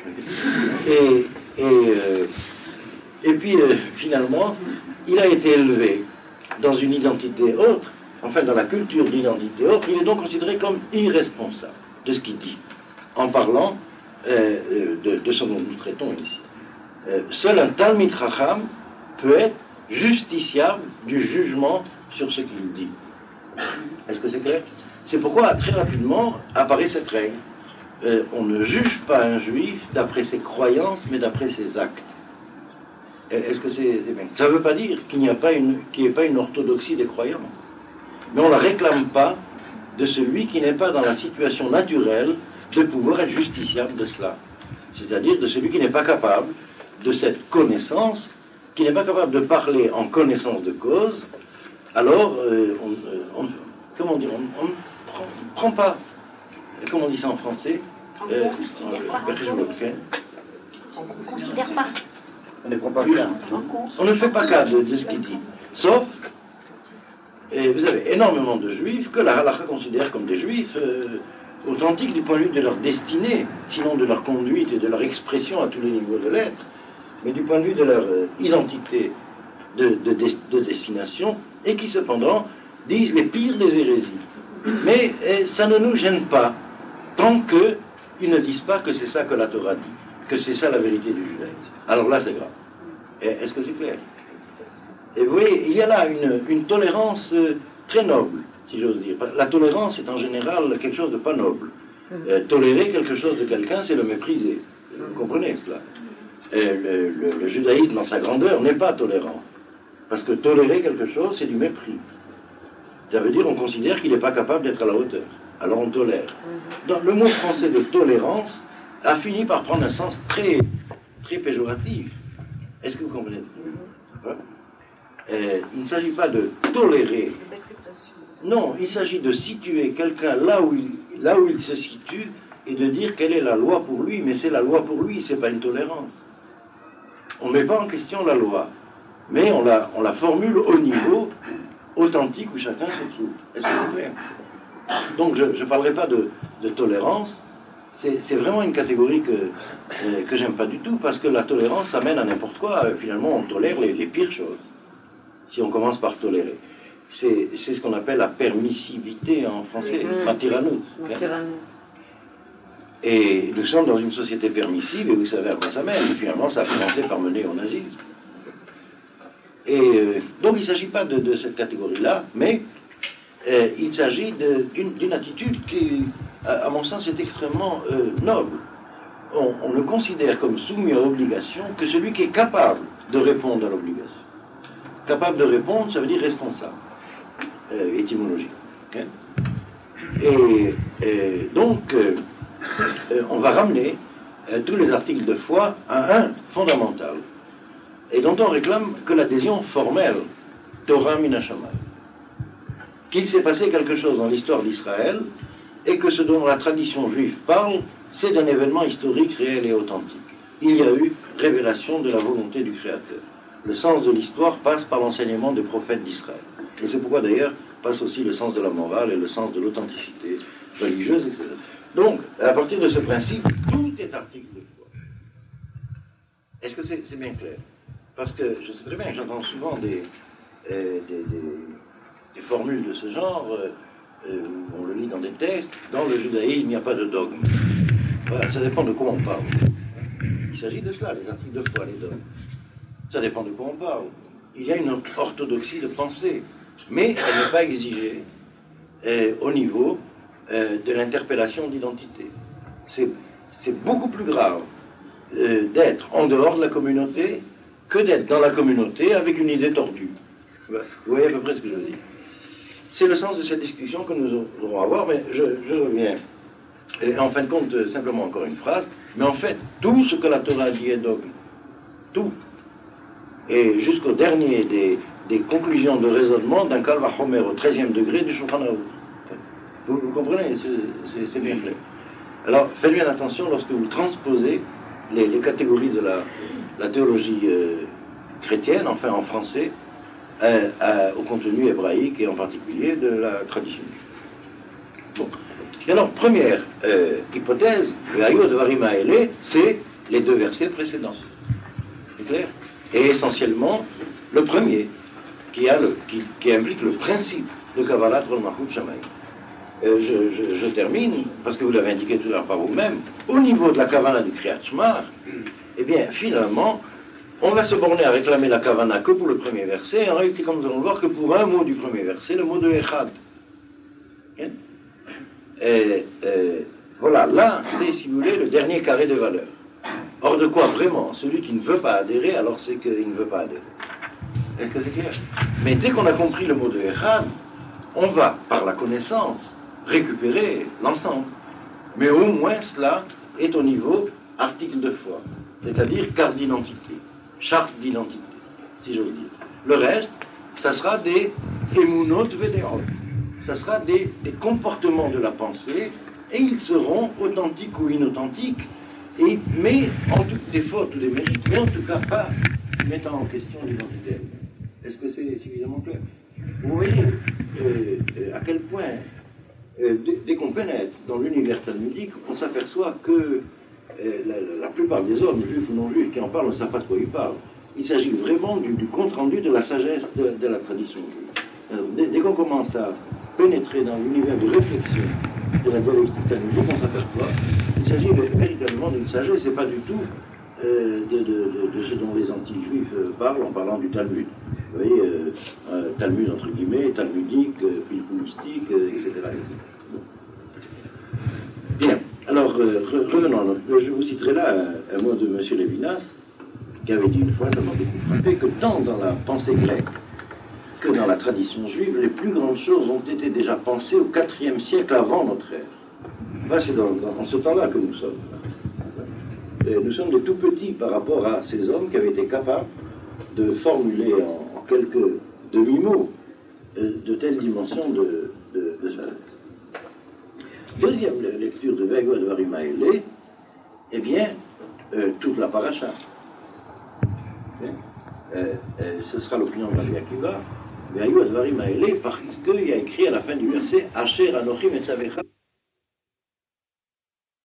Et, et, euh, et puis, euh, finalement, il a été élevé dans une identité autre, enfin dans la culture d'identité autre, il est donc considéré comme irresponsable de ce qu'il dit, en parlant euh, de, de ce dont nous traitons ici. Euh, seul un Talmid Chacham peut être justiciable du jugement sur ce qu'il dit. Est-ce que c'est clair? C'est pourquoi, très rapidement, apparaît cette règle. Euh, on ne juge pas un juif d'après ses croyances, mais d'après ses actes. Est-ce que c'est, c'est bien? Ça ne veut pas dire qu'il n'y a pas une, qu'il n'y ait pas une orthodoxie des croyances. Mais on ne la réclame pas de celui qui n'est pas dans la situation naturelle de pouvoir être justiciable de cela. C'est-à-dire de celui qui n'est pas capable de cette connaissance, qui n'est pas capable de parler en connaissance de cause. Alors, euh, on, euh, on, comment dire, on ne prend, prend pas, comment on dit ça en français, euh, euh, On ne considère pas. On ne prend pas bien. On ne fait pas cas de, de ce qu'il dit. Sauf, et vous avez énormément de juifs que la halakha considère comme des juifs euh, authentiques du point de vue de leur destinée, sinon de leur conduite et de leur expression à tous les niveaux de l'être, mais du point de vue de leur euh, identité de, de, de, de destination, et qui cependant disent les pires des hérésies. Mais eh, ça ne nous gêne pas, tant qu'ils ne disent pas que c'est ça que la Torah dit, que c'est ça la vérité du judaïsme. Alors là, c'est grave. Et, est-ce que c'est clair? Et vous voyez, il y a là une, une tolérance euh, très noble, si j'ose dire. La tolérance est en général quelque chose de pas noble. Euh, tolérer quelque chose de quelqu'un, c'est le mépriser. Vous comprenez cela? Euh, le, le, le judaïsme, dans sa grandeur, n'est pas tolérant. Parce que tolérer quelque chose, c'est du mépris. Ça veut dire qu'on considère qu'il n'est pas capable d'être à la hauteur. Alors on tolère. Donc, le mot français de tolérance a fini par prendre un sens très, très péjoratif. Est-ce que vous comprenez? Hein? euh, Il ne s'agit pas de tolérer. Non, il s'agit de situer quelqu'un là où il, là où il se situe et de dire quelle est la loi pour lui, mais c'est la loi pour lui, c'est pas une tolérance. On ne met pas en question la loi, mais on la, on la formule au niveau authentique où chacun se trouve. Est-ce que c'est clair? Donc je ne parlerai pas de, de tolérance, c'est, c'est vraiment une catégorie que, euh, que j'aime pas du tout, parce que la tolérance ça mène à n'importe quoi. Euh, finalement on tolère les, les pires choses, si on commence par tolérer. C'est, c'est ce qu'on appelle la permissivité en français, mmh. Matiranout. Et nous sommes dans une société permissive, et vous savez à quoi ça mène. Finalement ça a commencé par mener au nazisme. Et euh, donc il ne s'agit pas de, de cette catégorie-là, mais euh, il s'agit de, d'une, d'une attitude qui, à, à mon sens, est extrêmement euh, noble. On, on ne considère comme soumis à l'obligation que celui qui est capable de répondre à l'obligation. Capable de répondre, ça veut dire responsable, euh, étymologique. Hein? Et, et donc, euh, euh, on va ramener euh, tous les articles de foi à un fondamental, et dont on réclame que l'adhésion formelle, Torah Min Hashamayim, qu'il s'est passé quelque chose dans l'histoire d'Israël, et que ce dont la tradition juive parle, c'est d'un événement historique réel et authentique. Il y a eu révélation de la volonté du Créateur. Le sens de l'histoire passe par l'enseignement des prophètes d'Israël. Et c'est pourquoi d'ailleurs passe aussi le sens de la morale et le sens de l'authenticité religieuse, et cetera. Donc, à partir de ce principe, tout est article de foi. Est-ce que c'est, c'est bien clair? Parce que je sais très bien que j'entends souvent des, euh, des, des, des formules de ce genre, euh, euh, on le lit dans des textes, dans le judaïsme il n'y a pas de dogme. Voilà, ça dépend de quoi on parle. Il s'agit de cela, les articles de foi, les dogmes. Ça dépend de quoi on parle. Il y a une orthodoxie de pensée, mais elle n'est pas exigée euh, au niveau euh, de l'interpellation d'identité. C'est, c'est beaucoup plus grave euh, d'être en dehors de la communauté que d'être dans la communauté avec une idée tordue. Vous voyez à peu près ce que je veux dire. C'est le sens de cette discussion que nous aurons à avoir, mais je, je reviens. Et en fin de compte, simplement encore une phrase, mais en fait, tout ce que la Torah dit est dogme. Tout. Et jusqu'au dernier des, des conclusions de raisonnement d'un Kal Vachomer au treizième degré du Shulchan Aruch. Vous, vous comprenez, c'est bien clair. Alors, faites bien attention lorsque vous transposez les, les catégories de la, la théologie euh, chrétienne, enfin en français, euh, à, au contenu hébraïque et en particulier de la tradition. Bon. Et alors, première euh, hypothèse, c'est les deux versets précédents. C'est clair? Et essentiellement, le premier, qui, a le, qui, qui implique le principe de Kabbalat Rol Malchut Shamayim. Euh, je, je, je termine, parce que vous l'avez indiqué tout à l'heure par vous-même, au niveau de la Kavana du Kriyat Shema, eh bien, finalement, on va se borner à réclamer la Kavana que pour le premier verset, et en réalité, comme nous allons voir, que pour un mot du premier verset, le mot de Echad. Hein? Et, et, voilà, là, c'est, si vous voulez, le dernier carré de valeur. Or, de quoi vraiment? Celui qui ne veut pas adhérer, alors c'est qu'il ne veut pas adhérer. Est-ce que c'est clair? Mais dès qu'on a compris le mot de Echad, on va, par la connaissance, récupérer l'ensemble. Mais au moins cela est au niveau article de foi, c'est-à-dire carte d'identité, charte d'identité, si j'ose dire. Le reste, ça sera des emunot vedeot, ça sera des, des comportements de la pensée, et ils seront authentiques ou inauthentiques, et, mais en tout, des fautes ou des mérites, mais en tout cas pas mettant en question l'identité. Est-ce que c'est suffisamment clair? Vous voyez euh, euh, à quel point, euh, dès, dès qu'on pénètre dans l'univers talmudique, on s'aperçoit que euh, la, la plupart des hommes, juifs ou non juifs, qui en parlent, ne savent pas de quoi ils parlent. Il s'agit vraiment du, du compte-rendu de la sagesse de, de la tradition juive. Alors, dès, dès qu'on commence à pénétrer dans l'univers de réflexion de la dialectique talmudique, on s'aperçoit qu'il s'agit véritablement d'une sagesse, et pas du tout euh, de, de, de, de ce dont les anti-juifs euh, parlent en parlant du Talmud. Vous voyez, euh, euh, Talmud entre guillemets, talmudique, euh, philippoustique, euh, et cetera Bon. Bien, alors euh, re revenons. Je vous citerai là un, un mot de M. Lévinas, qui avait dit une fois, ça m'a beaucoup frappé, que tant dans la pensée grecque que dans la tradition juive, les plus grandes choses ont été déjà pensées au quatrième siècle avant notre ère. Enfin, c'est dans, dans, dans ce temps-là que nous sommes. Et nous sommes des tout petits par rapport à ces hommes qui avaient été capables de formuler en quelques demi-mots euh, de telles dimensions de, de, de sagesse. Deuxième lecture de Vego de Varimaëlé, eh bien, euh, toute la paracha. Euh, euh, ce sera l'opinion de Rabbi Akiva, Vego de Varimaëlé, parce qu'il y a écrit à la fin du verset Asher Anochim et Tzavecha.